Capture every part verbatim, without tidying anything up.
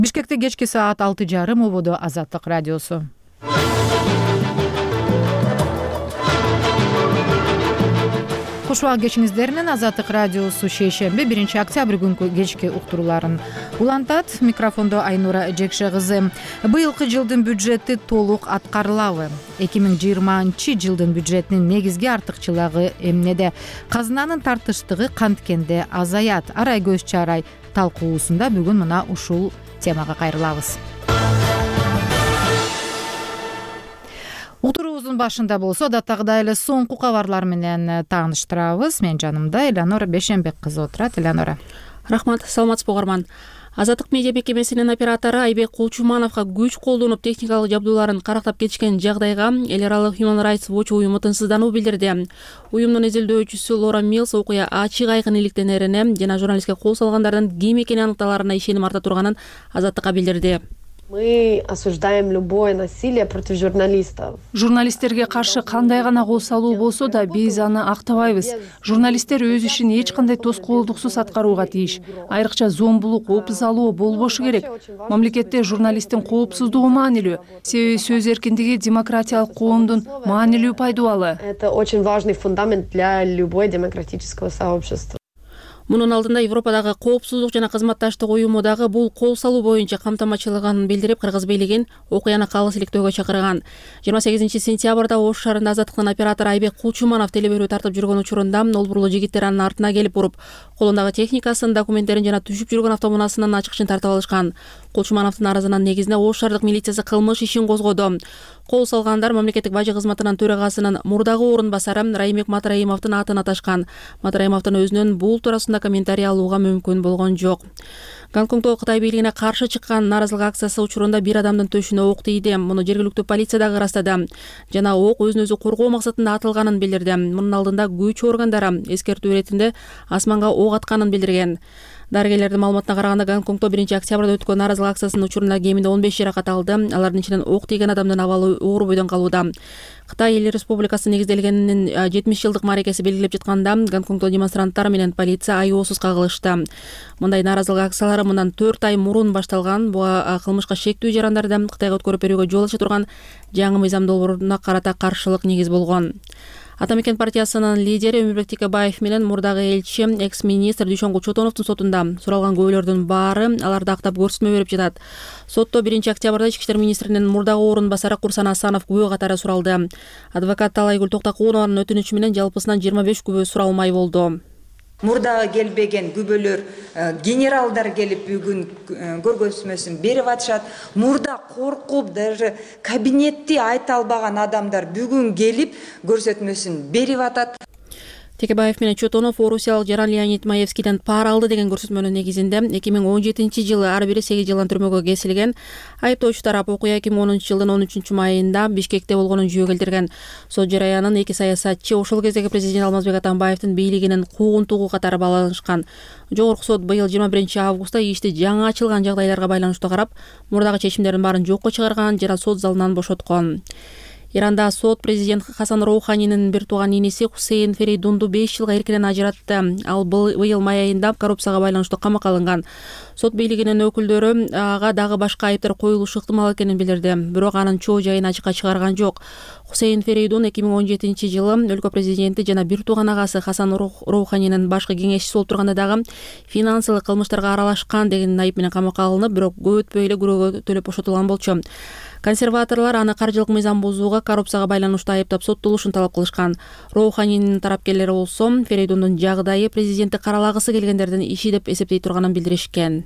Бишкекте кечки саат алты жарым ободо Азаттык радиосу. Куш убак кечиңиздер менен Азаттык радиосу шейшемби биринчи октябрь күнкү кечки уктурууларын улантат. Микрофондо Айнура Жекше кызы. Быйылкы жылдын бюджети толук аткарылабы? эки миң жыйырманчы жылдын бюджетинин негизги артыкчылыгы эмнеде? Казынанын тартыштыгы канткенде азаят? Арай көз чарай талкуусунда бүгүн мына ушул темага кайрылабыз. Уктуруубуздун башында болсо адаттагыдай эле соңку кабарлар менен тааныштырабыз. Мен жанымда Элеонора Бешенбек кызы отурат. Элеонора. Рахмат, саламатсызбы угарман. Азаттык медиа мекемесинин оператору Айбек Кулчумановго күч колдонуп техникалык жабдууларын карактап кетишкен жагдайга эл аралык Human Rights Watch уюму тынчсыздануу билдирди. Уюмдун изилдөөчүсү Лора Милс окуя ачык айкын иликтенерине жана журналистке кол салгандардын ким экени аныкталарына ишеним арта турганын Азаттыкка билдирди. Мы осуждаем любое насилие против журналистов. Журналисттерге каршы кандай гана кол салуу болсо да биз аны актабайбыз. Журналисттер өз ишин эч кандай тоскоолдуксуз аткарууга тийиш. Айрыкча зомбулук, опуз алуу болбошу керек. Мамлекетте журналисттин коопсуздугу маанилүү. Себеби сөз эркиндиги демократиялык коомдун маанилүү пайдубалы. Это очень важный фундамент для любой демократического сообщества. Мунун алдында Европадагы коопсуздук жана кызматташтык уюму дагы бул кол салуу боюнча камтамачылыгын билдирип, Кыргыз бийлигин окуяны калыс иликтөөгө чакырган. жыйырма сегизинчи сентябрда Ош шаарында Азаттыктын оператору Айбек Кулчуманов телеберүү тартып жүргөн учурунда олбурлуу жигиттер анын артына келип уруп, колундагы техникасын, документтерин жана түшүп жүргөн автоунаасынын ачкычын тартып алышкан. Кулчумановдун арызынын негизинде Ош шаардык милициясы кылмыш ишин козгоду. Кол салгандар мамлекеттик бажы кызматынын төрагасынын мурдагы орун басары Раймек Матраимовдун атын аташкан. Матраимовдун өзүнөн бул туурасында комментарий алууга мүмкүн болгон жок. Гонконгдо Кытай бийлигине каршы чыккан нааразылык акциясы учурунда бир адамдын төшүнө ок тийди. Муну жергиликтүү полиция дагы ырастады. Жана ок өзүн өзү коргоо максатында атылганын билдирди. Мунун алдында күч органдары эскертүү иретинде асманга ок атканын билдирген. Дарыгерлердин маалыматына караганда Гонконгдо биринчи октябрда өткөн нааразылык акциясынын учурунда кеминде он беш жаракат алды. Алардын ичинен ок тийген адамдын абалы оор бойдон калууда. Кытай Эл Республикасы негизделгенинин жетимиш жылдык мааракеси белгилеп жатканда Гонконгдо демонстранттар менен полиция айоосуз кагылышты. Мындай нааразылык акциялары мындан төрт ай мурун башталган. Буга кылмышка шектүү жарандарды Кытайга өткөрүп берүүгө жол ача турган жаңы мыйзам долбооруна карата каршылык негиз болгон. Ата мекен партиясынын лидери Өмүрбек Текебаев менен мурдагы элчи экс-министр Дүйшөнгүл Чотоновдун сотунда суралган күбөлөрдүн баары аларды актап көрсөтмө берип жатат. Сотто биринчи октябрда Ички иштер министринин мурдагы орун басары Курсан Асанов күбө катары суралды. Адвокат Талайгүл Токтокунованын өтүнүчү менен жалпысынан жыйырма беш күбө суралмай болду. Мурдагы келбеген күбөлөр генералдар келип бүгүн көргөзмөсүн берип атышат. Мурда коркуп даже кабинетти айта албаган адамдар бүгүн келип көрсөтмөсүн берип атат. Текебаев менен Чотонов орусиялык Жаран Леонид Маевскийден пара алды деген көрсөтмөнүн негизинде эки миң он жетинчи жылы ар бири сегиз жылдан түрмөгө кесилген. Айыптоочу тарап окуя эки миң онунчу жылдын он үчүнчү майында Бишкекте болгонун жүйө келтирген. Сот жараянын эки саясатчы ошол кездеги президент Алмазбек Атамбаевдин бийлигинин куугунтугу катары бааланышкан. Жогорку сот быйыл жыйырма биринчи августта ишти жаңы ачылган жагдайларга байланыштуу карап, мурдагы чечимдердин баарын жокко чыгарган жана сот залынан бошоткон. Иранда сот президент Хасан Роуханинин бир тууган иниси Хусейн Ферейдунду беш жылга эркинен ажыратты. Ал быйыл май айында коррупцияга байланыштуу камакка алынган. Сот бийлигинин өкүлдөрү ага дагы башка айыптар коюлушу ыктымал экенин билдирди. Бирок анын чоо жайын ачыкка чыгарган жок. Хусейн Ферейдун эки миң он жетинчи жылы өлкө президенти жана бир тууган агасы Хасан Роуханинин башкы кеңешчиси болуп турганда дагы финансылык кылмыштарга аралашкан деген айып менен камакка алынып, бирок көп өтпөй эле күрөөгө төлөп бошотулган болчу. Консерваторлор аны каржылык мыйзам бузууга, коррупцияга байланыштуу айыптап соттолушун талап кылышкан. Роуханинин тарапкерлери болсо Ферейдундун жагдайы президентти каралагысы келгендердин иши деп эсептей турганын билдиришкен.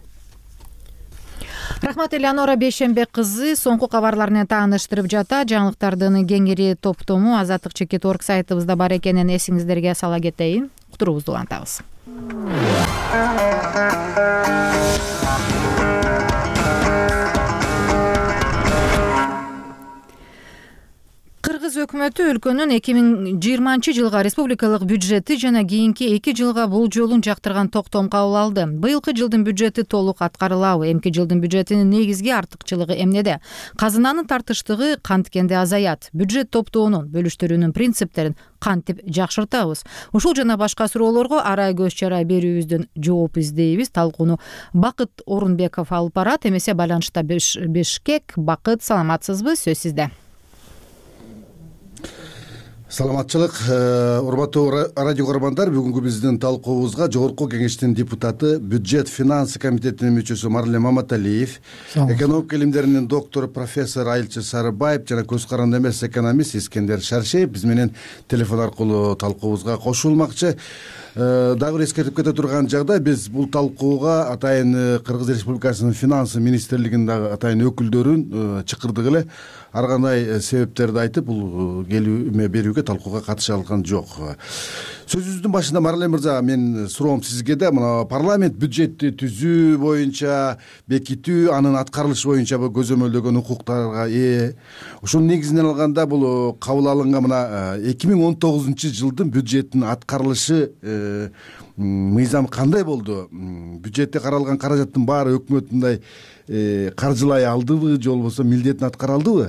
Рахмат, Элеонора Бешенбек кызы соңку кабарлар менен тааныштырып жатат. Жаңылыктардын кеңири топтому азаттык чекит точка орг сайтыбызда бар экенин эсиңиздерге сала кетейин. Уктуруубузду улантабыз. Кыргыз өкмөтү өлкөнүн эки миң жыйырманчы жылга республикалык бюджети жана кийинки эки жылга болжолун жактырган токтом кабыл алды. Быйылкы жылдын бюджети толук аткарылабы? Эмки жылдын бюджетинин негизги артыкчылыгы эмнеде? Казынанын тартыштыгы канткенде азаят? Бюджет топтоонун бөлүштүрүүнүн принциптерин кантип жакшыртабыз? Ушул жана башка суроолорго арай көз чарай берүүбүздөн жооп издейбиз. Талкууну Бакыт Орунбеков алып барат. Эмесе байланышта Бишкек. Бакыт, саламатсызбы? Сөз сизде. Саламатчылык, урматтуу радио көрөрмандар, бүгүнкү биздин талкуубузга жогорку кеңештин депутаты, бюджет финансы комитетинин мүчөсү Марлен Маматалиев, экономика илимдеринин доктору профессор Айылчы Сарыбаев жана көз каранды эмес экономист Искендер Шаршеев биз менен телефон аркылуу талкуубузга кошулмакчы. Дагы эскертип кете турган жагда биз бул талкууга атайын Кыргыз Республикасынын финансы министрлигинин дагы атайын өкүлдөрүн чакырдык эле. Ар кандай себептерди айтып, бул келүүмө берүүгө талкууга катыша алган жок. Сөзүбүздүн башында Марлен мырза, мен суроом сизге да, мына парламент бюджетти түзүү боюнча, бекитүү, анын аткарылышы боюнча көзөмөлдөгөн укуктарга ээ. Ушунун негизинен алганда бул кабыл алынган мына эки миң он тогузунчу жылдын бюджеттин аткарылышы мыйзамы кандай болду? Бюджетте каралган каражаттын баары өкмөт мындай каржылай алдыбы, же болбосо милдетин аткара алдыбы?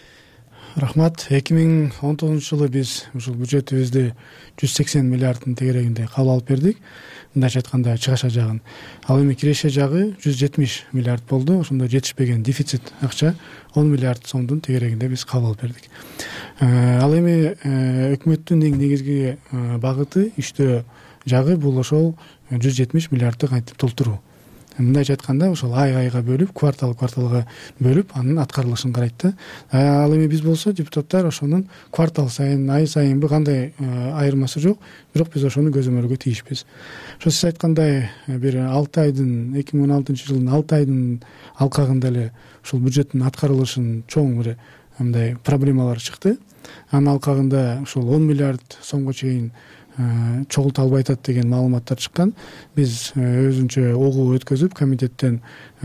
Рахмат. эки миң он тогузунчу жылы биз ушул бюджетибизди жүз сексен миллиарддын тегерегинде кабыл алып бердик. Мындайча айтканда чыгаша жагын. Ал эми киреше жагы жүз жетимиш миллиард болду. Ошондо жетишпеген дефицит акча он миллиард сомдун тегерегинде биз кабыл алып бердик. Ал эми өкмөттүн эң негизги багыты, иштөө жагы бул ошол жүз жетимиш миллиардты кантип толтуруу. Мындайча айтканда ошол ай айга бөлүп, квартал кварталга бөлүп, анын аткарылышын карайт да. Ал эми биз болсо депутаттар ошонун квартал сайын, ай сайынбы кандай айырмасы жок, бирок биз ошону көзөмөлгө тийишпиз. Ошо сиз айткандай бир алты айдын, эки миң он алтынчы жылдын алты айдын алкагында эле ушул бюджеттин аткарылышынын чоң бир мындай проблемалар чыкты. Анын алкагында ушул он миллиард сомго чейин чогулта албай атат деген маалыматтар чыккан. Биз өзүнчө огуу өткөзүп, комитеттен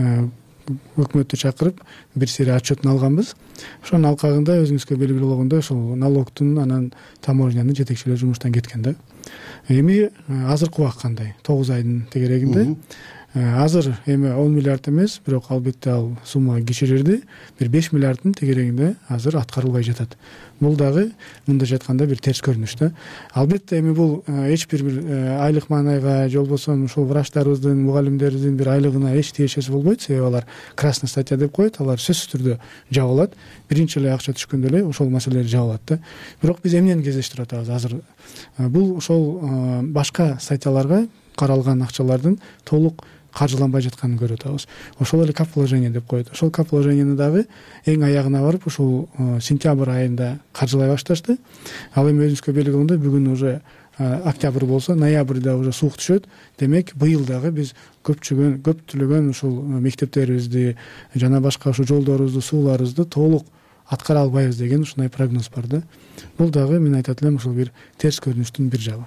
өкмөттү чакырып, бир сери отчетун алганбыз. Ошонун алкагында өзүңүзгө белгилүү болгондой, ошол налогтун, анан таможнянын жетекчилери жумуштан кеткен да. Эми азыркы убак кандай? тогуз айдын тегерегинде. Азыр эми он миллиард эмес, бирок албетте ал сумма кичирирди. Бир беш миллиарддын тегерегинде азыр аткарылбай жатат. Бул дагы мындайча айтканда бир терс көрүнүш да. Албетте эми бул эч бир бир айлык маанайга, же болбосо ушул врачтарыбыздын, мугалимдерибиздин бир айлыгына эч тиешеси болбойт. Себеби алар красный статья деп коет, алар сөзсүз түрдө жабылат. Биринчи эле акча түшкөндө эле ошол маселелер жабылат да. Бирок биз эмнени кездештирип атабыз азыр? Бул ошол башка статьяларга каралган акчалардын толук каржыланбай жатканын көрүп атабыз. Ошол эле каположение деп коет. Ошол каположениени дагы эң аягына барып ушул сентябрь айында каржылай башташты. Ал эми өзүңүзгө белгилүү болгондой, бүгүн уже октябрь болсо, ноябрда уже суук түшөт. Демек, быйыл дагы биз көпчүгөн, көптүлөгөн ушул мектептерибизди жана башка ушул жолдорубузду, сууларыбызды толук аткара албайбыз деген ушундай прогноз бар да. Бул дагы мен айтат элем ушул бир терс көрүнүштүн бир жагы.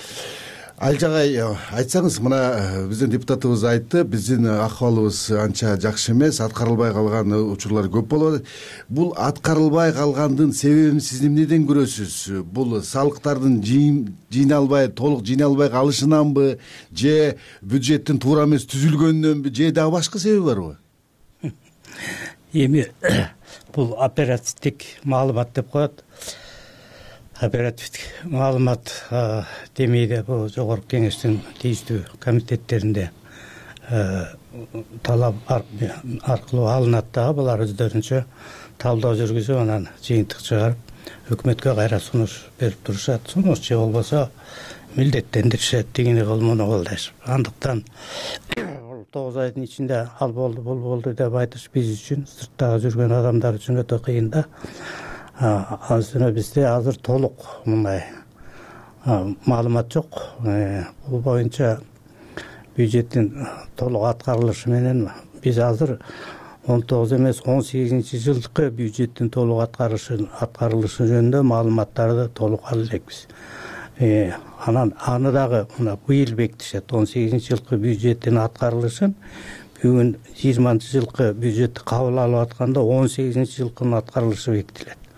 Айжагай, айтсаңыз, мына биздин депутатыбыз айтты, биздин акыбалыбыз анча жакшы эмес, аткарылбай калган учурлар көп болот. Бул аткарылбай калгандын себебин сиз эмнеден көрөсүз? Бул салыктардын жыйналбай, толук жыйналбай калышынанбы, же бюджеттин туура эмес түзүлгөнүнөнбү, же дагы башка себеби барбы? Эми бул оперативдик маалымат деп коет. Оперативдик маалымат демейде бул жогорку кеңештин тийиштүү комитеттеринде талап аркылуу алынат дагы. Булар өздөрүнчө талдоо жүргүзүп, анан жыйынтык чыгарып, өкмөткө кайра сунуш берип турушат. Сунуш же болбосо милдеттендиришет, тигини кыл, муну кыл дешип. Андыктан тогуз айдын ичинде ал болду, бул болду деп айтыш биз үчүн, сырттагы жүргөн адамдар үчүн өтө кыйын да. Азыр бизде азыр толук мындай маалымат жок. Бул боюнча бюджеттин толук аткарылышы менен биз азыр он тогуз эмес он сегизинчи жылкы бюджеттин толук аткарылышы аткарылышы жөнүндө маалыматтарды толук ала элекпиз. Анан аны дагы мына быйыл бекитишет. он сегизинчи жылкы бюджеттин аткарылышын бүгүн жыйырманчы жылкы бюджетти кабыл алып атканда он сегизинчи жылкынын аткарылышы бекитилет.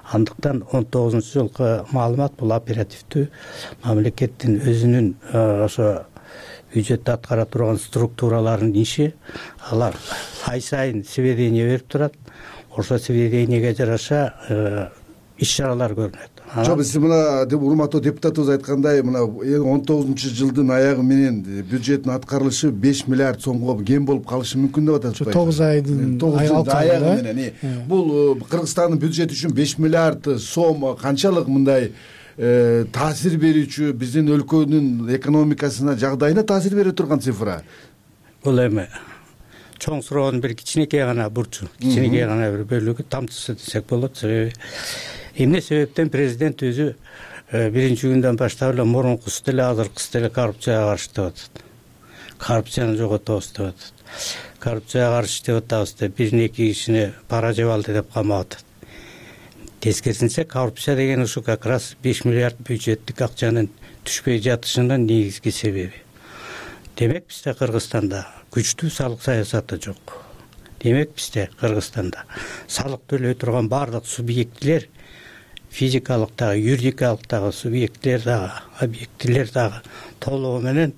андыктан он тогузунчу жылкы маалымат бул оперативдүү мамлекеттин өзүнүн ошо бюджетти аткара турган структураларынын иши. Алар ай сайын сведения берип турат. Ошо сведенияга жараша иш чаралар көрүнөт. Жок, биз мына урматтуу депутатыбыз айткандай, мына он тогузунчу жылдын аягы менен бюджеттин аткарылышы беш миллиард сомго кем болуп калышы мүмкүн деп атат. тогуз айдын аягы менен. Бул Кыргызстандын бюджети үчүн беш миллиард сом канчалык мындай таасир берүүчү, биздин өлкөнүн экономикасына, жагдайына таасир бере турган цифра? Бул эми чоң суроонун бир кичинекей гана бурчу, кичинекей гана бир бөлүгү, тамчысы десек болот. Себеби эмне себептен президент өзү биринчи күндөн баштап эле мурункусу деле азыркысы деле коррупцияга каршы деп атат. Коррупцияны жоготобуз деп атат. Коррупцияга каршы деп атабыз деп бир эки кишини пара жеп алды деп камап атат. Тескерисинче коррупция деген ушу как раз беш миллиард бюджеттик акчанын түшпөй жатышынын негизги себеби. Демек бизде Кыргызстанда күчтүү салык саясаты жок. Демек бизде Кыргызстанда салык төлөй турган бардык субъектилер, физикалык дагы, юридикалык дагы субъектилер дагы, объектилер дагы толугу менен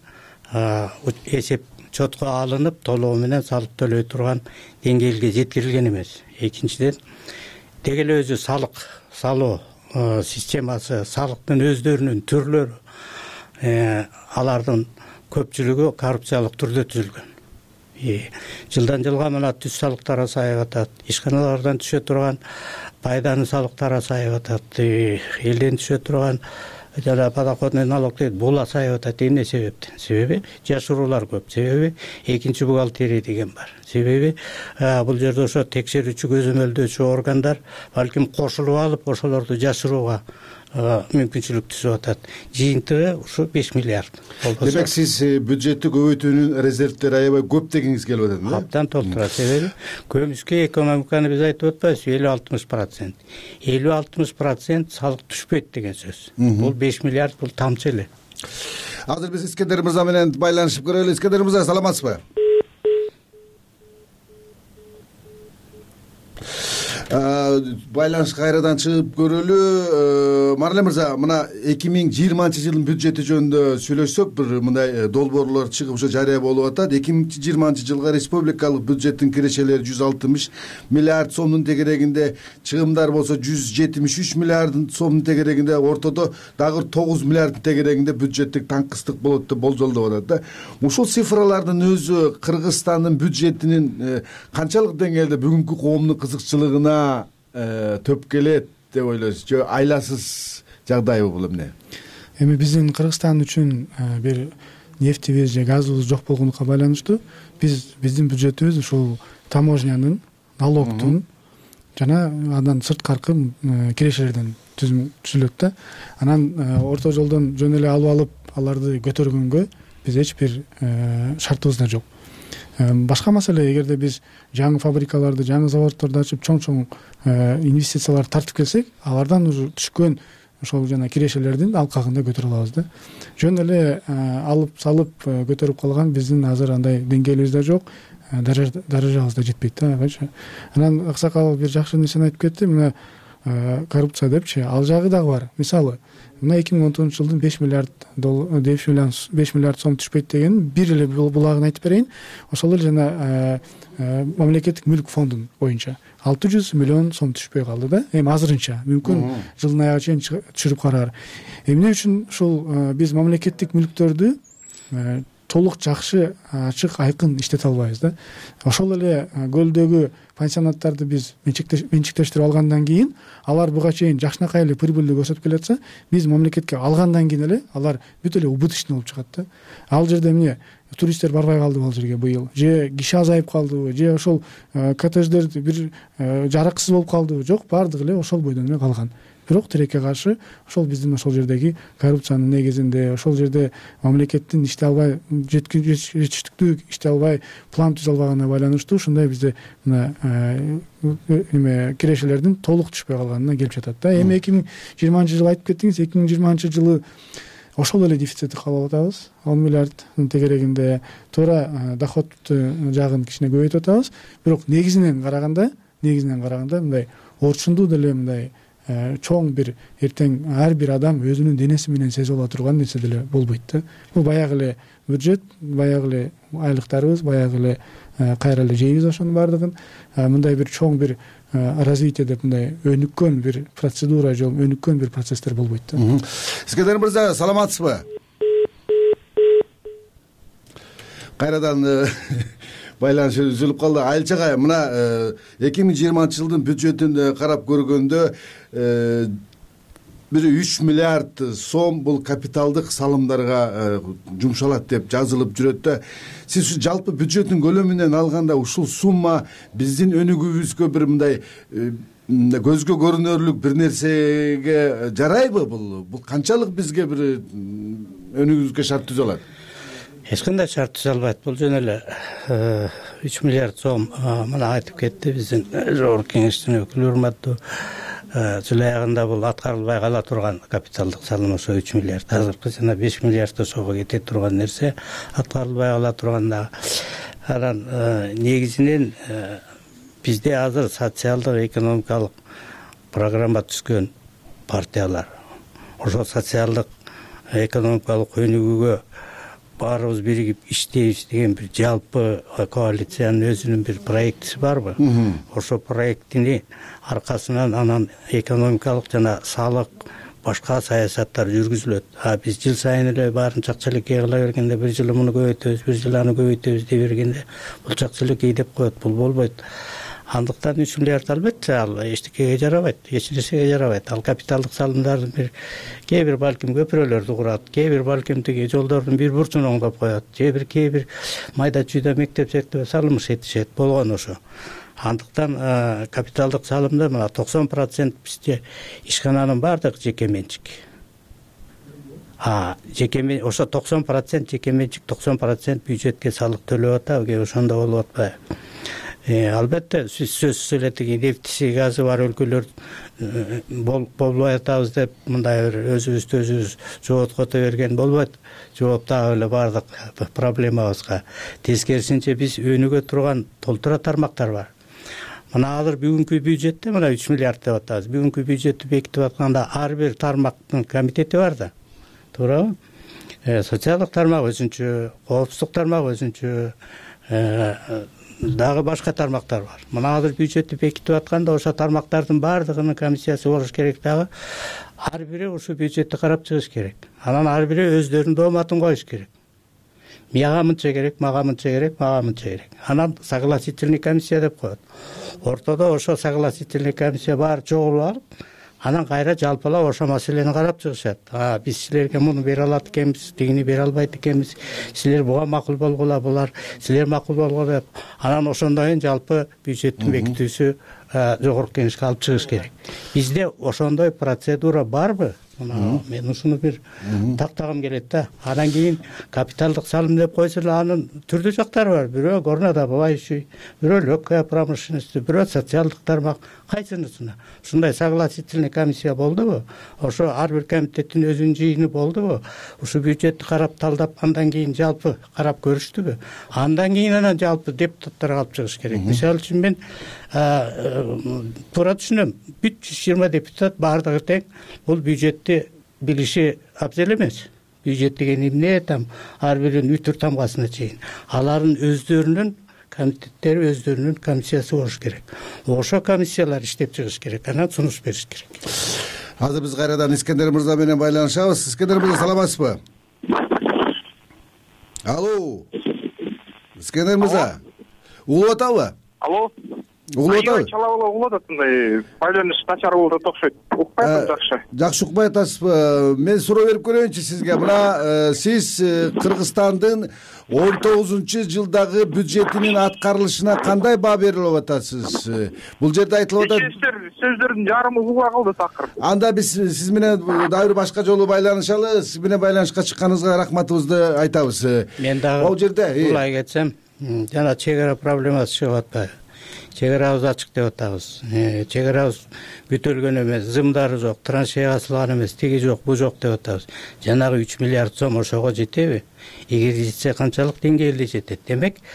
эсеп чотко алынып, толугу менен салык төлөй турган деңгээлге жеткирилген эмес. Экинчиден, деги эле өзү салык салуу системасы, салыктын өздөрүнүн түрлөрү, алардын көпчүлүгү коррупциялык түрдө түзүлгөн. Жылдан жылга мына түз салыктары азайып атат, ишканалардан түшө турган пайданы салыктары азайып атат, элден түшө турган жана подоходный налог дейт, бул азайып атат. Эмне себептен? Себеби жашыруулар көп, себеби экинчи бухгалтерия деген бар. Себеби бул жерде ошо текшерүүчү, көзөмөлдөөчү органдар балким кошулуп алып, ошолорду жашырууга мүмкүнчүлүк түзүп атат. Жыйынтыгы ушу беш миллиард. Демек сиз бюджетти көбөйтүүнүн резервдери аябай көп дегениңиз келип атат, э? Абдан толтурат. Себеби көмүскө экономиканы биз айтып атпайбыз, элүү алтымыш процент. элүү алтымыш процент салык түшпөйт деген сөз. Бул беш миллиард, бул тамчы эле. Азыр биз Искендер мырза менен байланышып көрөлү. Искендер мырза, саламатсызбы? Байланыш кайрадан чыгып көрөлү. Марле мырза, мына эки миң жыйырманчы жылдын бюджети жөнүндө сүйлөшсөк, бир мындай долбоорлор чыгып ушу жарыя болуп атат. эки миң жыйырманчы жылга республикалык бюджеттин кирешелери жүз алтымыш миллиард сомдун тегерегинде, чыгымдар болсо жүз жетимиш үч миллиард сомдун тегерегинде, ортодо дагы тогуз миллиарддын тегерегинде бюджеттик таңкыстык болот деп болжолдоп атат да. Ушул цифралардын өзү Кыргызстандын бюджетинин канчалык деңгээлде бүгүнкү коомдун кызыкчылыгына төп келет деп ойлойсуз? Же айласыз жагдайбы бул эмне? Эми биздин Кыргызстан үчүн бир нефтибиз же газыбыз жок болгондукка байланыштуу биз биздин бюджетибиз ушул таможнянын, налогтун жана андан сырткаркы кирешелерден түзүлөт да. Анан орто жолдон жөн эле алып алып аларды көтөргөнгө биз эч бир шартыбыз да жок. Башка маселе, эгерде биз жаңы фабрикаларды, жаңы заводдорду ачып, чоң-чоң инвестицияларды тартып келсек, алардан уже түшкөн ошол жана кирешелердин алкагында көтөрө алабыз да. Жөн эле алып салып көтөрүп калган биздин азыр андай деңгээлибиз да жок, даражабыз да жетпейт да. Анан аксакал бир жакшы нерсени айтып кетти, мына коррупция депчи, ал жагы дагы бар. Мисалы, мына эки миң он тогузунчу жылдын беш миллиард беш миллиард сом түшпөйт деген бир эле булагын айтып берейин. Ошол эле жана мамлекеттик мүлк фондунун боюнча алты жүз миллион сом түшпөй калды да. Эми азырынча мүмкүн жылдын аягына чейин түшүрүп караар. Эмне үчүн ушул биз мамлекеттик мүлктөрдү толук жакшы, ачык, айкын иштете албайбыз да. Ошол эле көлдөгү пансионаттарды биз менчиктештирип алгандан кийин, алар буга чейин жакшынакай эле прибыльдүү көрсөтүп келатса, биз мамлекетке алгандан кийин эле алар бүт эле убыточный болуп чыгат да. Ал жерде эмне туристтер барбай калдыбы ал жерге быйыл? Же киши азайып калдыбы? Же ошол коттедждер бир жараксыз болуп калдыбы? Жок, бардыгы эле ошол бойдон эле калган. Бирок тилекке каршы ошол биздин ошол жердеги коррупциянын негизинде, ошол жерде мамлекеттин иштей албай, жетиштиктүү иштей албай, план түзө албаганына байланыштуу ушундай бизде мына эме кирешелердин толук түшпөй калганына келип жатат да. Эми эки миң жыйырманчы жыл айтып кеттиңиз, эки миң жыйырманчы жылы ошол эле дефицитти каалап атабыз. он миллиарддын тегерегинде туура доход жагын кичине көбөйтүп атабыз. Бирок негизинен караганда, негизинен караганда мындай орчундуу деле мындай чоң бир эртең ар бир адам өзүнүн денеси менен сезип ала турган нерсе деле болбойт да. Бул баягы эле бюджет, баягы эле айлыктарыбыз, баягы эле кайра эле жейбиз ошонун баардыгын. Мындай бир чоң бир развитие деп мындай өнүккөн бир процедура же өнүккөн бир процесстер болбойт да. Искендер мырза, саламатсызбы? Кайрадан байланыш үзүлүп калды. Айылчага мына эки миң жыйырманчы жылдын бюджетин карап көргөндө бир үч миллиард сом бул капиталдык салымдарга жумшалат деп жазылып жүрөт да. Сиз жалпы бюджеттин көлөмүнөн алганда ушул сумма биздин өнүгүүбүзгө бир мындай көзгө көрүнөрлүк бир нерсеге жарайбы бул? Бул канчалык бизге бир өнүгүүбүзгө шарт түзө алат? Эч кандай шарт түзө албайт. Бул жөн эле үч миллиард сом мына айтып кетти биздин жогорку кеңештин өкүлү урматтуу. Жыл аягында бул аткарылбай кала турган капиталдык салым ошо үч миллиард. Азыркы жана беш миллиард ошого кете турган нерсе аткарылбай кала турганда. Анан негизинен бизде азыр социалдык экономикалык программа түзгөн партиялар ошо социалдык экономикалык өнүгүүгө баарыбыз биригип иштейбиз деген бир жалпы коалициянын өзүнүн бир проектиси барбы? Ошо проектини аркасынан анан экономикалык жана салык башка саясаттар жүргүзүлөт. А биз жыл сайын эле баарын чакчалекей кыла бергенде бир жыл муну көбөйтөбүз, бир жыл аны көбөйтөбүз дей бергенде бул чакчалекей деп коет, бул болбойт. Андыктан үч миллиард албетте ал эчтекеге жарабайт, эч нерсеге жарабайт. Ал капиталдык салымдардын бир кээ бир балким көпүрөлөрдү курат, кээ бир балким тиги жолдордун бир бурчун оңдоп коет, же бир кээ бир майда чүйдө мектеп сектепе салымыш этишет болгон ошо. Андыктан капиталдык салымда мына токсон процент бизде ишкананын баардыгы жеке менчик. А жеке мен ошо токсон процент жеке менчик, токсон процент бюджетке салык төлөп атабы, ошондо болуп атпайбы? Албетте сиз сөзсүз эле тиги нефтиси газы бар өлкөлөр болбой атабыз деп мындай бир өзүбүздү өзүбүз жооткото берген болбойт. Жооптагы эле баардык проблемабызга. Тескерисинче биз өнүгө турган толтура тармактар бар. Мына азыр бүгүнкү бюджетте мына үч миллиард деп атабыз. Бүгүнкү бюджетти бекитип атканда ар бир тармактын комитети бар да. Туурабы? Социалдык тармак өзүнчө, коопсуздук тармак өзүнчө, дагы башка тармактар бар. Мына азыр бюджетти бекитип атканда ошо тармактардын баардыгынын комиссиясы болуш керек дагы. Ар бири ушу бюджетти карап чыгыш керек. Анан ар бири өздөрүнүн дооматын коюш керек. Мага мынча керек, мага мынча керек, мага мынча керек. Анан согласительный комиссия деп коет. Ортодо ошо согласительный комиссия баары чогулуп алып, анан кайра жалпылап ошо маселени карап чыгышат. А биз силерге муну бере алат экенбиз, тигини бере албайт экенбиз. Силер буга макул болгула, булар силер макул болгула деп. Анан ошондон кийин жалпы бюджеттин бекитүүсү жогорку кеңешке алып чыгыш керек. Бизде ошондой процедура барбы? Мен ушуну бир тактагым келет да. Анан кийин капиталдык салым деп койсо эле анын түрдүү жактары бар. Бирөө горнодобывающий, бирөө легкая промышленность, бирөө социалдык тармак. Кайсынысына? Ушундай согласительный комиссия болдубу? Ошо ар бир комитеттин өзүнүн жыйыны болдубу? Ушу бюджетти карап талдап андан кийин жалпы карап көрүштүбү? Андан кийин анан жалпы депутаттарга алып чыгыш керек. Мисалы үчүн мен туура түшүнөм. бүт жүз жыйырма депутат баардыгы тең бул бюджетти билиши абзел эмес. Бюджет деген эмне там ар биринин үтүр тамгасына чейин. Алардын өздөрүнүн комитеттери, өздөрүнүн комиссиясы болуш керек. Ошо комиссиялар иштеп чыгыш керек, анан сунуш бериш керек. Азыр биз кайрадан Искендер мырза менен байланышабыз. Искендер мырза, саламатсызбы? Алло. Искендер мырза. Угулуп атабы? Алло. Угулуп атабы? Чалабала угулуп атат, мындай байланыш начар болуп атат окшойт. Укпай атам жакшы. Жакшы укпай атасызбы? Мен суроо берип көрөйүнчү сизге. Мына сиз Кыргызстандын он тогузунчу жылдагы бюджетинин аткарылышына кандай баа берип атасыз? Бул жерде айтылып атат. Сөздөрдүн жарымы уга калды такыр. Анда биз сиз менен дагы бир башка жолу байланышалы. Сиз менен байланышка чыкканыңызга рахматыбызды айтабыз. Мен дагы бул жерде улай кетсем, жана чек ара проблемасы чыгып атпайбы? Чек арабыз ачык деп атабыз. Чек арабыз бүтөлгөн эмес, зымдары жок, траншея асылган эмес, тиги жок, бу жок деп атабыз. Жанагы үч миллиард сом ошого жетеби? Эгер жетсе канчалык деңгээлде жетет? Демек,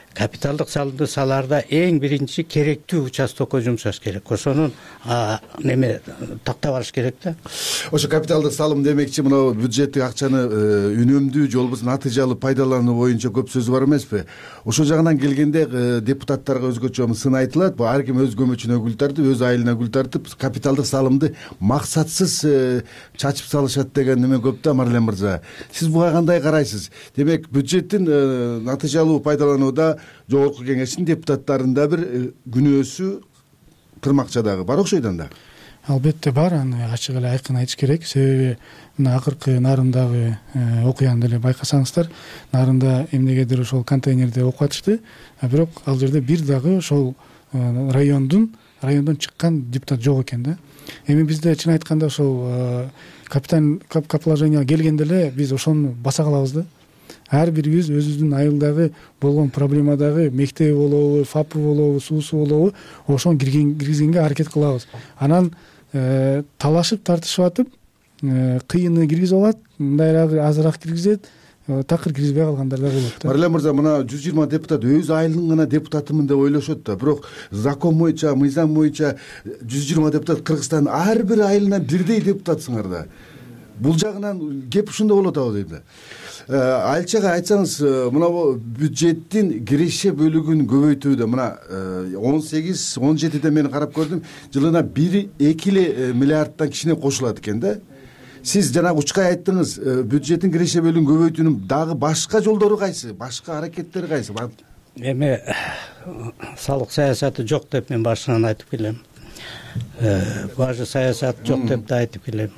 капиталдык салымды салаарда эң биринчи керектүү участокко жумшаш керек. Ошонун неме тактап алыш керек да. Ошо капиталдык салым демекчи мына бюджеттик акчаны үнөмдүү же болбосо натыйжалуу пайдалануу боюнча көп сөз бар эмеспи? Ошол жагынан келгенде депутаттарга өзгөчө сын айтылат. Бул ар ким өз көмөчүнө гүл тартып, өз айылына гүл тартып, капиталдык салымды максатсыз чачып салышат деген неме көп да, Марлен мырза. Сиз буга кандай карайсыз? Демек бюджеттин натыйжалуу пайдаланууда жогорку кеңештин депутаттарында бир күнөөсү кырмакча дагы бар окшойт анда. Албетте бар, аны ачык эле айкын айтыш керек. Себеби мына акыркы Нарындагы окуяны деле байкасаңыздар, Нарында эмнегедир ошол контейнерде окуп атышты, а бирок ал жерде бир дагы ошол райондун райондон чыккан депутат жок экен да. Эми бизде чын айтканда ошол капитан положенияга келгенде эле биз ошону баса калабыз да. Ар бирибиз өзүбүздүн айылдагы болгон проблемадагы мектеби болобу, фапы болобу, суусу болобу, ошону киргизгенге аракет кылабыз. Анан талашып тартышып атып, кыйыны киргизип алат, мындайраагы азыраак киргизет, такыр киргизбей калгандар да болот. Марлен мырза, мына жүз жыйырма депутат өз айылынын гана депутатымын деп ойлошот да, бирок закон боюнча, мыйзам боюнча жүз жыйырма депутат Кыргызстандын ар бир айылынан бирдей депутатсыңар да. Бул жагынан кеп ушундай болуп атабы дейм да. Айылчага айтсаңыз, мына бюджеттин киреше бөлүгүн көбөйтүүдө мына он сегиз он жетиде мен карап көрдүм, жылына бир эки эле миллиардтан кичине кошулат экен да. Сиз жана учкай айттыңыз, бюджеттин киреше бөлүгүн көбөйтүүнүн дагы башка жолдору кайсы, башка аракеттери кайсы? Эми салык саясаты жок деп мен башынан айтып келем. Бажы саясат жок деп да айтып келем.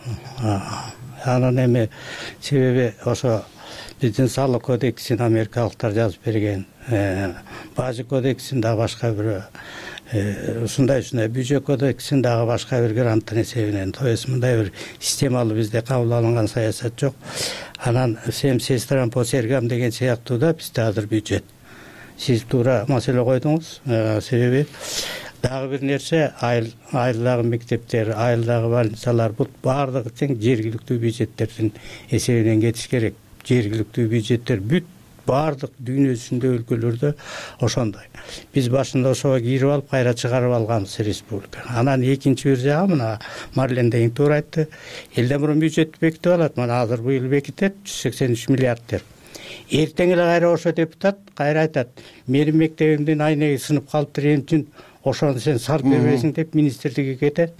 Анан эми себеби ошо биздин салык кодексин америкалыктар жазып берген, бажы кодексин дагы башка бир ушундай ушундай бюджет кодексин дагы башка бир гранттын эсебинен, то есть мындай бир системалуу бизде кабыл алынган саясат жок. Анан всем сестрам по сергам деген сыяктуу да бизде азыр бюджет. Сиз туура маселе койдуңуз, себеби дагы бир нерсе, айылдагы мектептер, айылдагы больницалар, бул баардыгы тең жергиликтүү бюджеттердин эсебинен кетиш керек. Жергиликтүү бюджеттер бүт баардык дүйнө жүзүндө өлкөлөрдө ошондой. Биз башында ошого кирип алып, кайра чыгарып алганбыз республика. Анан экинчи бир жагы, мына Марлен да эң туура айтты. Элден мурун бюджетти бекитип алат, мына азыр быйыл бекитет жүз сексен үч миллиард деп. Эртең эле кайра ошо депутат кайра айтат, менин мектебимдин айнеги сынып калыптыр, эмне үчүн ошону сен салып бербейсиң деп министрликке кетет.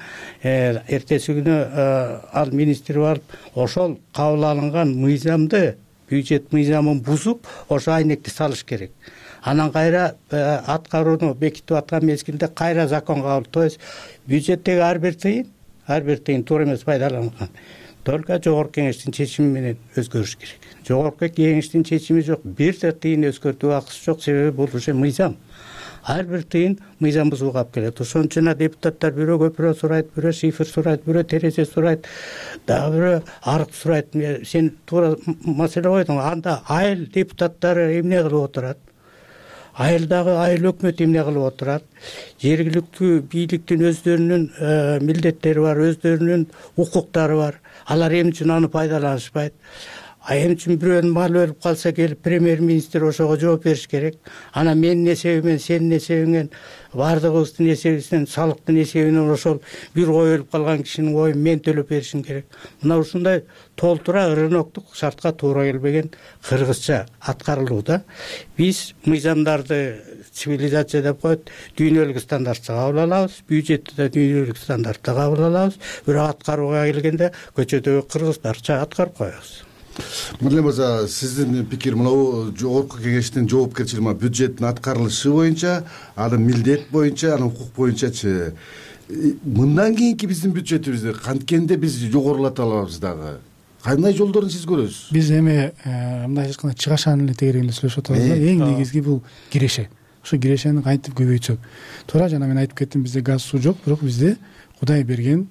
Эртеси күнү ал министр барып, ошол кабыл алынган мыйзамды, бюджет мыйзамын бузуп, ошо айнекти салыш керек. Анан кайра аткарууну бекитип аткан мезгилде кайра закон кабыл. То есть бюджеттеги ар бир тыйын, ар бир тыйын туура эмес пайдаланган. Только жогорку кеңештин чечими менен өзгөрүш керек. Жогорку кеңештин чечими жок, бир да тыйын өзгөртүү акысы жок, себеби бул уже мыйзам. Ар бир тыйын мыйзам бузууга алып келет. Ошон үчүн депутаттар бирөө көпүрө сурайт, бирөө шифр сурайт, бирөө терезе сурайт, дагы бирөө арык сурайт. Сен туура маселе койдуң. Анда айыл депутаттары эмне кылып отурат? Айылдагы айыл өкмөтү эмне кылып отурат? Жергиликтүү бийликтин өздөрүнүн милдеттери бар, өздөрүнүн укуктары бар. Алар эмне үчүн аны пайдаланышпайт? А эмне үчүн бирөөнүн малы өлүп калса келип премьер-министр ошого жооп бериш керек. Анан менин эсебимден, сенин эсебиңден, баардыгыбыздын эсебибизден, салыктын эсебинен ошол бир кой өлүп калган кишинин коюн мен төлөп беришим керек. Мына ушундай толтура рыноктук шартка туура келбеген кыргызча аткарылууда. Биз мыйзамдарды цивилизация деп коет, дүйнөлүк стандартты кабыл алабыз, бюджетти да дүйнөлүк стандартты кабыл алабыз, бирок аткарууга келгенде көчөдөгү кыргыздарча аткарып коебуз. Марлен мырза, сиздин пикир мына жогорку кеңештин жоопкерчилиги бюджеттин аткарылышы боюнча, анын милдет боюнча, анын укук боюнчачы мындан кийинки биздин бюджетибизди канткенде биз жогорулата алабыз дагы? Кандай жолдорун сиз көрөсүз? Биз эми мындай эч кандай чыгашаны эле тегерек эле сүйлөшүп атабыз да. Эң негизги бул киреше. Ошо кирешени кантип көбөйтсөк. Туура жана мен айтып кеттим, бизде газ, суу жок, бирок бизде Кудай берген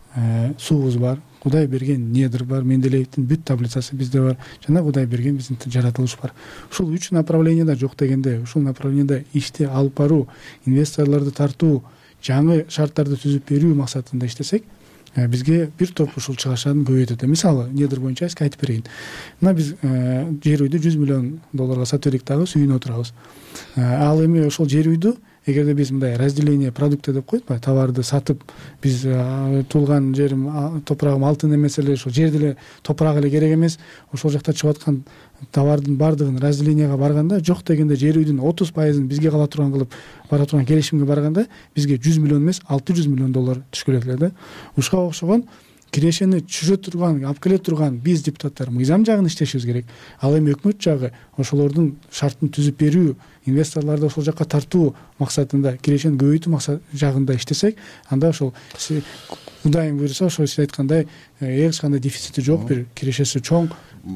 суубуз бар. Кудай берген недр бар, Менделеевдин бүт таблицасы бизде бар, жана Кудай берген биздин жаратылыш бар. Ушул үч направленияда жок дегенде, ушул направленияда ишти алып баруу, инвесторлорду тартуу, жаңы шарттарды түзүп берүү максатында иштесек, бизге бир топ ушул чыгашаны көбөйтөт. Мисалы недр боюнча эске айтып берейин. Мына биз жер үйдү жүз миллион долларга сатып бердик дагы сүйүнүп отурабыз. Ал эми ошол жер үйдү эгерде биз мындай разделение продукта деп коет баягы товарды сатып, биз туулган жерим топурагым алтын эмес эле, ошол жерде эле топурак эле керек эмес, ошол жакта чыгып аткан товардын баардыгын разделенияга барганда, жок дегенде жер үйдүн отуз пайызын бизге кала турган кылып бара турган келишимге барганда бизге жүз миллион эмес алты жүз миллион доллар түшкүлөт эле да. Ушуга окшогон кирешени түшүрө турган, алып келе турган биз депутаттар мыйзам жагын иштешибиз керек. Ал эми өкмөт жагы ошолордун шартын түзүп берүү, инвесторлорду ошол жакка тартуу максатында, кирешени көбөйтүү максат жагында иштесек, анда ошол Кудайым буйруса, ошол сиз айткандай эч кандай дефицити жок, бир кирешеси чоң.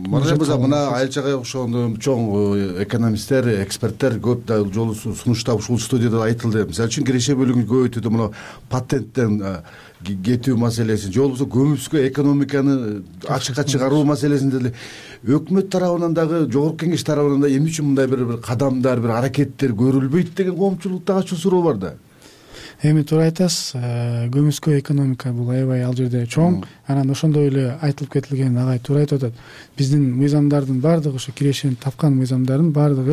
Мына айылчага окшогон чоң экономисттер, эксперттер көп да жолу сунуштап ушул студияда айтылды. Мисалы үчүн киреше бөлүгүн көбөйтүүдө мына патенттен кетүү маселеси, же болбосо көмүскө экономиканы ачыкка чыгаруу маселесинде деле өкмөт тарабынан дагы, жогорку кеңеш тарабынан да эмне үчүн мындай бир кадамдар, бир аракеттер көрүлбөйт деген коомчулукта ачуу суроо бар да. Эми туура айтасыз, көмүскө экономика бул аябай ал жерде чоң, анан ошондой эле айтылып кетилген, агай туура айтып атат. Биздин мыйзамдардын баардыгы, ошо кирешени тапкан мыйзамдардын баардыгы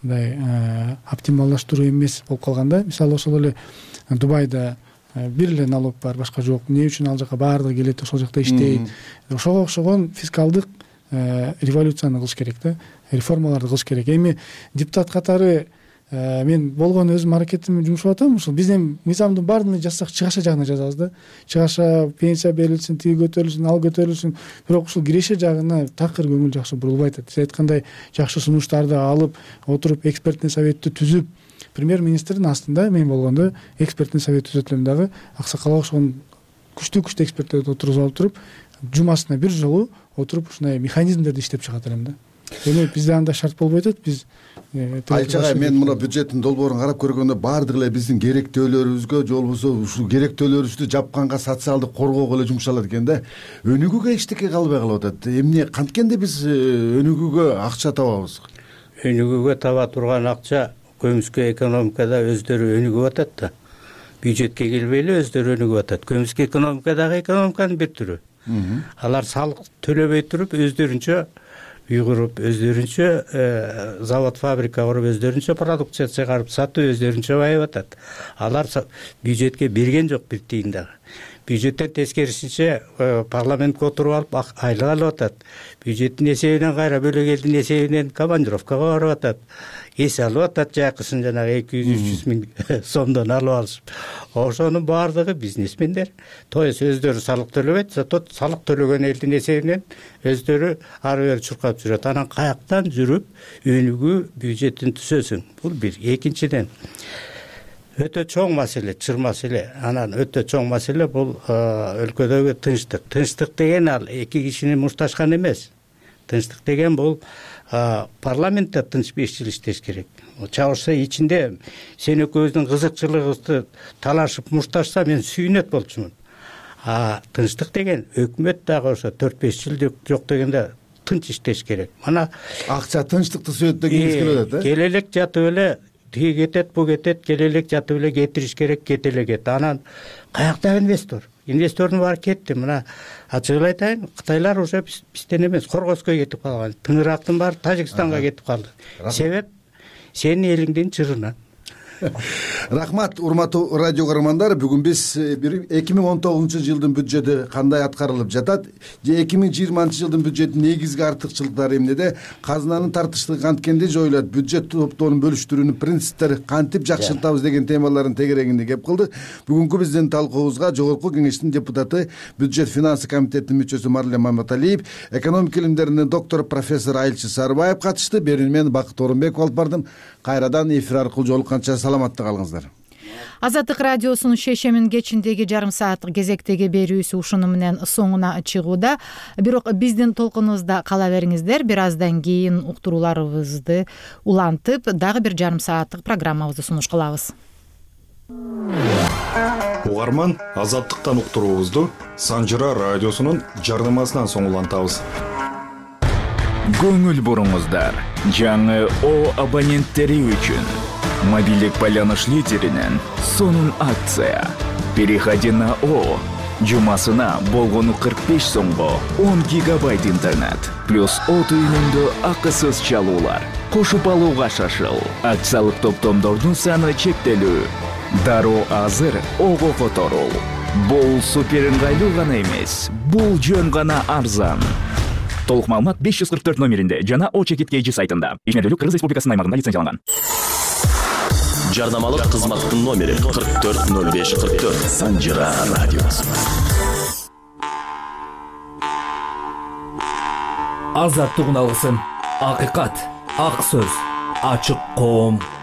мындай оптималдаштыруу эмес болуп калганда, мисалы ошол эле Дубайда бир эле налог бар, башка жок. Эмне үчүн ал жака баардыгы келет, ошол жакта иштейт. Ошого окшогон фискалдык революцияны кылыш керек да, реформаларды кылыш керек. Эми депутат катары мен болгон өзүм аракетимди жумшап атам, ушул биздин мыйзамдын баардыгын жазсак чыгаша жагына жазабыз да. Чыгаша пенсия берилсин, тиги көтөрүлсүн, ал көтөрүлсүн. Бирок ушул киреше жагына такыр көңүл жакшы бурулбай атат. Сиз айткандай жакшы сунуштарды алып, отуруп экспертный советти түзүп, премьер-министрдин астында мен болгондо экспертный совет түзөтүлөм дагы, аксакалга окшогон күчтүү-күчтүү эксперттерди отургузуп алып туруп, жумасына бир жолу отуруп ушундай механизмдерди иштеп чыгат элем да. Эми бизде анда шарт болбой атат. Биз айчага мен мына бюджеттин долбоорун карап көргөндө баардыгы эле биздин керектөөлөрүбүзгө, же болбосо ушул керектөөлөрүбүздү жапканга, социалдык коргоого эле жумшалат экен да. Өнүгүүгө эчтеке калбай калып атат. Эмне канткенде биз өнүгүүгө акча табабыз? Өнүгүүгө таба турган акча көмүскө экономикада өздөрү өнүгүп атат да. Бюджетке келбей эле өздөрү өнүгүп атат. Көмүскө экономикадагы экономиканын бир түрү. Алар салык төлөбөй туруп өздөрүнчө үй куруп, өздөрүнчө завод, фабрика куруп, өздөрүнчө продукция чыгарып сатып, өздөрүнчө байып атат. Алар бюджетке берген жок бир тиын дагы. Бюджеттен тескерисинче парламентке отуруп алып айлык алып атат. Бюджеттин эсебинен кайра бөлөк элдин эсебинен командировкага барып атат. Эс алып атат, жакысын жанагы эки жүз үч жүз миң сомдон алып алышып. Ошонун баардыгы бизнесмендер. То есть өздөрү салык төлөбөйт, зато салык төлөгөн элдин эсебинен өздөрү ары бери чуркап жүрөт. Анан каяктан жүрүп өнүгүү бюджеттин түзөсүң? Бул бир. Экинчиден өтө чоң маселе, чыр маселе. Анан өтө чоң маселе бул өлкөдөгү тынчтык. Тынчтык деген ал эки кишини мушташкан эмес. Тынчтык деген бул парламентте тынч беш жыл иштеш керек. Чабышса ичинде сен экөөбүздүн кызыкчылыгыбызды талашып мушташса мен сүйүнөт болчумун. А тынчтык деген өкмөт дагы ошо төрт беш жыл жок дегенде тынч иштеш керек. Мана акча тынчтыкты сөйт дегенибиз келип атат, э? Келелек жатып эле тиги кетет, бу кетет, келелек жатып эле кетириш керек, кете эле кет. Анан каякта инвестор? Инвестордун баары кетти. Мына ачык эле айтайын, Кытайлар уже бизден эмес, Коргоскко кетип калган. Тыңырактын баары Тажикстанга кетип калды. Себеп сенин элиңдин чырынан. Рахмат, урматтуу радио көрөрмандар. Бүгүн биз эки миң он тогузунчу жылдын бюджети кандай аткарылып жатат, же эки миң жыйырманчы жылдын бюджетинин негизги артыкчылыктары эмнеде, казынанын тартыштыгы канткенде жоюлат, бюджет топтоонун бөлүштүрүүнүн принциптери кантип жакшыртабыз деген темалардын тегерегинде кеп кылдык. Бүгүнкү биздин талкуубузга жогорку кеңештин депутаты, бюджет финансы комитетинин мүчөсү Марлен Маматалиев, экономика илимдеринин доктору профессор Айылчы Сарыбаев катышты. Берүүнү мен Бакыт Орунбеков алып бардым. Кайрадан эфир аркылуу жолукканча саламатта калыңыздар. Азаттык радиосунун шешемин кечиндеги жарым сааттык кезектеги берүүсү ушуну менен соңуна чыгууда. Бирок биздин толкунубузда кала бериңиздер. Бир аздан кийин уктурууларыбызды улантып, дагы бир жарым сааттык программабызды сунуш кылабыз. Угарман, Азаттыктан уктуруубузду Санжыра радиосунун жардамасынан соң улантабыз. Көңүл буруңуздар. Жаңы О абоненттери үчүн мобилдик байланыш лидеринен сонун акция. Переходи на О жумасына болгону кырк беш сомго он гигабайт интернет плюс оту үнүндө акысыз чалуулар. Кошуп алууга шашыл. Акциялык топтомдордун саны чектелүү. Дароо азыр ого которул. Бул супер ыңгайлуу гана эмес, бул жөн гана арзан. Толук маалымат беш жүз кырк төрт номеринде жана о чекит кей жи сайтында. Ишмердүүлүк Кыргыз Республикасынын аймагында лицензияланган. Жарнамалык кызматтын номери кырк төрт ноль беш кырк төрт. Санжыра радиосу. Азаттыгын алгысың. Акыйкат, ак сөз, ачык коом.